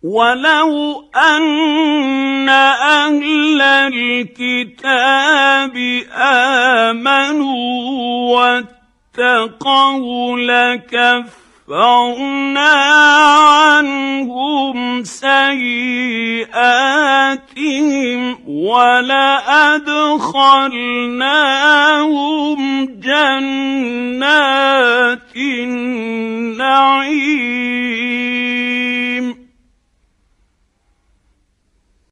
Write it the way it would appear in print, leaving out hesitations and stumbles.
ولو أن أهل الكتاب آمنوا واتقوا لكفرنا عنهم سيئاتهم ولأدخلناهم جنات